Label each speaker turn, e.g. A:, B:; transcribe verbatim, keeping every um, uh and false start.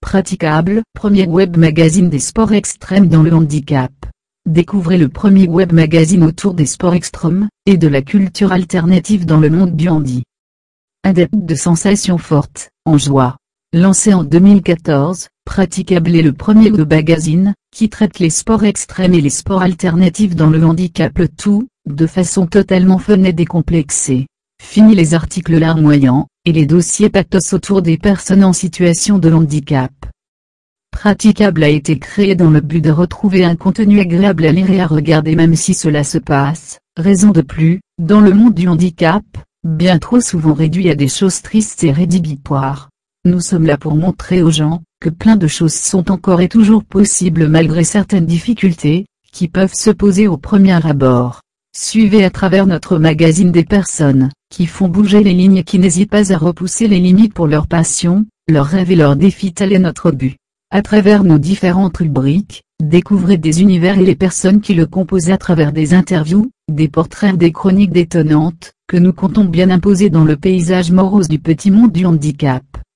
A: Praticable, premier web magazine des sports extrêmes dans le handicap. Découvrez le premier web magazine autour des sports extrêmes, et de la culture alternative dans le monde du handi. Adepte de sensations fortes, en joie. Lancé en deux mille quatorze, Praticable est le premier web magazine, qui traite les sports extrêmes et les sports alternatifs dans le handicap, le tout, de façon totalement fun et décomplexée. Fini les articles larmoyants, et les dossiers pathos autour des personnes en situation de handicap. Praticable a été créé dans le but de retrouver un contenu agréable à lire et à regarder même si cela se passe, raison de plus, dans le monde du handicap, bien trop souvent réduit à des choses tristes et rédhibitoires. Nous sommes là pour montrer aux gens, que plein de choses sont encore et toujours possibles malgré certaines difficultés, qui peuvent se poser au premier abord. Suivez à travers notre magazine des personnes, qui font bouger les lignes et qui n'hésitent pas à repousser les limites pour leur passion, leurs rêves et leurs défis, tel est notre but. À travers nos différentes rubriques, découvrez des univers et les personnes qui le composent à travers des interviews, des portraits et des chroniques détonnantes, que nous comptons bien imposer dans le paysage morose du petit monde du handicap.